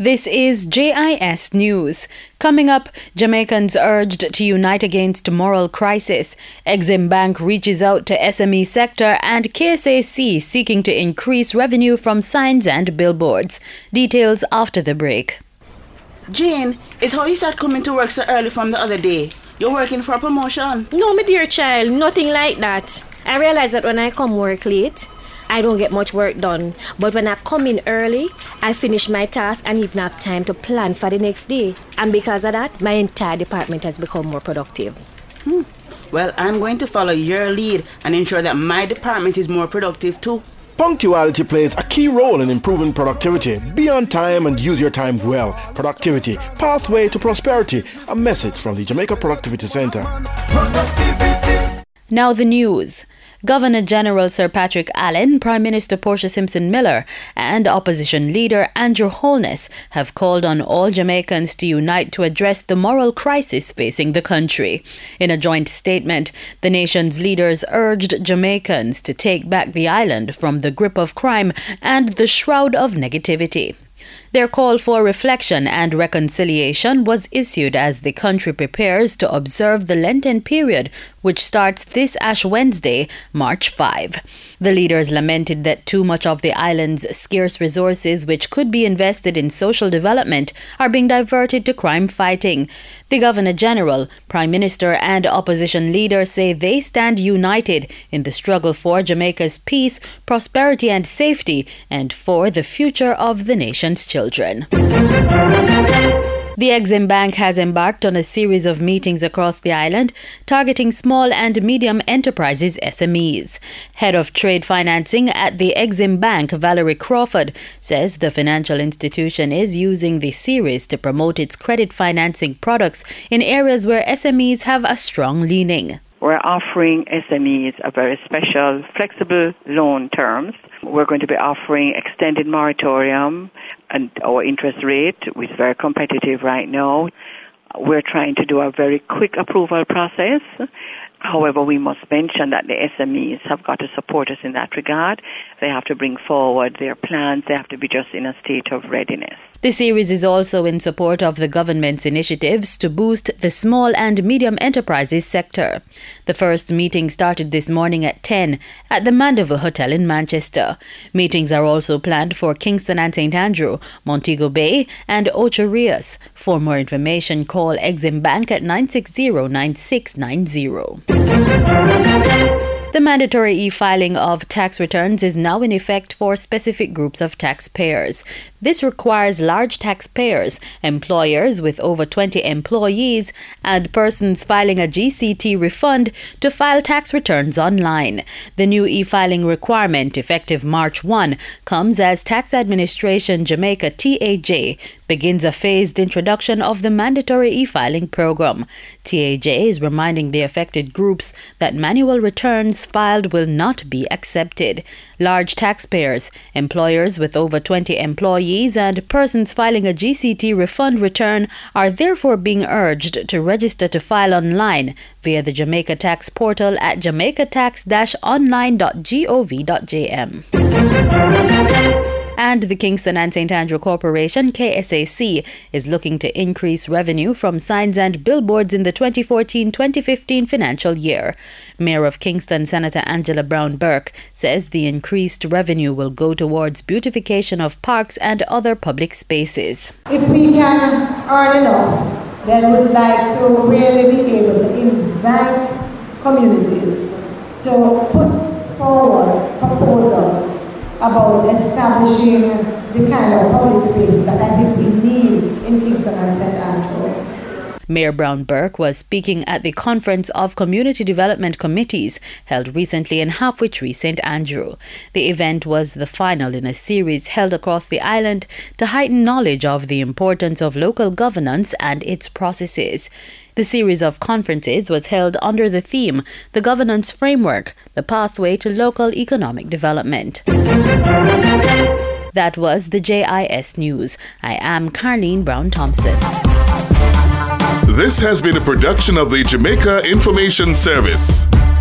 This is JIS News. Coming up, Jamaicans urged to unite against moral crisis. Exim Bank reaches out to SME sector and KSAC seeking to increase revenue from signs and billboards. Details after the break. Jane, it's how you start coming to work so early from the other day. You're working for a promotion. No, my dear child, nothing like that. I realize that when I come work late, I don't get much work done. But when I come in early, I finish my task and even have time to plan for the next day. And because of that, my entire department has become more productive. Well, I'm going to follow your lead and ensure that my department is more productive too. Punctuality plays a key role in improving productivity. Be on time and use your time well. Productivity, pathway to prosperity. A message from the Jamaica Productivity Center. Now the news. Governor General Sir Patrick Allen, Prime Minister Portia Simpson Miller, and Opposition Leader Andrew Holness have called on all Jamaicans to unite to address the moral crisis facing the country. In a joint statement, the nation's leaders urged Jamaicans to take back the island from the grip of crime and the shroud of negativity. Their call for reflection and reconciliation was issued as the country prepares to observe the Lenten period, which starts this Ash Wednesday, March 5. The leaders lamented that too much of the island's scarce resources, which could be invested in social development, are being diverted to crime fighting. The Governor General, Prime Minister and opposition leaders say they stand united in the struggle for Jamaica's peace, prosperity and safety, and for the future of the nation's children. The Exim Bank has embarked on a series of meetings across the island targeting small and medium enterprises SMEs. Head of Trade Financing at the Exim Bank, Valerie Crawford, says the financial institution is using the series to promote its credit financing products in areas where SMEs have a strong leaning. We're offering SMEs a very special, flexible loan terms. We're going to be offering extended moratorium, and our interest rate is very competitive right now. We're trying to do a very quick approval process. However, we must mention that the SMEs have got to support us in that regard. They have to bring forward their plans. They have to be just in a state of readiness. The series is also in support of the government's initiatives to boost the small and medium enterprises sector. The first meeting started this morning at 10 at the Mandeville Hotel in Manchester. Meetings are also planned for Kingston and St. Andrew, Montego Bay and Ocho Rios. For more information, call Exim Bank at 960-9690. The mandatory e-filing of tax returns is now in effect for specific groups of taxpayers. This requires large taxpayers, employers with over 20 employees, and persons filing a GCT refund to file tax returns online. The new e-filing requirement, effective March 1, comes as Tax Administration Jamaica TAJ begins a phased introduction of the mandatory e-filing program. TAJ is reminding the affected groups that manual returns filed will not be accepted. Large taxpayers, employers with over 20 employees, and persons filing a GCT refund return are therefore being urged to register to file online via the Jamaica Tax portal at jamaicatax-online.gov.jm. And the Kingston and St. Andrew Corporation, KSAC, is looking to increase revenue from signs and billboards in the 2014-2015 financial year. Mayor of Kingston, Senator Angela Brown Burke, says the increased revenue will go towards beautification of parks and other public spaces. If we can earn enough, then we'd like to really be able to invite communities to put forward proposals about establishing the kind of public space that I think we need in Kingston and St. Andrew. Mayor Brown Burke was speaking at the Conference of Community Development Committees held recently in Halfway Tree, St. Andrew. The event was the final in a series held across the island to heighten knowledge of the importance of local governance and its processes. The series of conferences was held under the theme, The Governance Framework, the Pathway to Local Economic Development. That was the JIS News. I am Carleen Brown-Thompson. This has been a production of the Jamaica Information Service.